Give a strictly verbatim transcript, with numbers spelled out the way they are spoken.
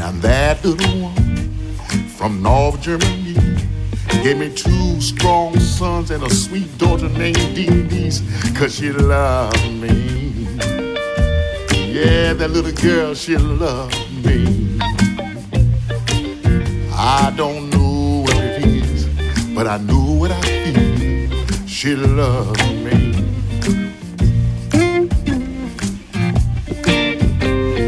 And that little one from North Germany gave me two strong sons and a sweet daughter named Denise, cause she loved me. Yeah, that little girl, she loved me. I don't know what it is, but I know what I feel. She loved me.